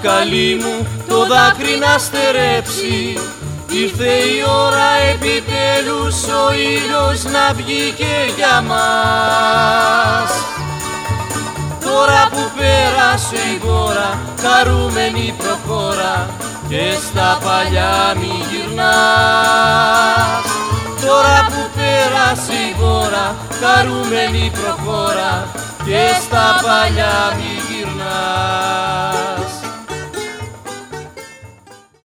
καλή μου το δάκρυ να στερέψει. Ήρθε η ώρα επιτέλους ο ήλιος να βγει και για μας. Τώρα που πέρασε η ώρα, χαρούμενη προχώρα και στα παλιά μη γυρνάς. Τώρα που πέρασε η ώρα, χαρούμενη προχώρα και στα παλιά μη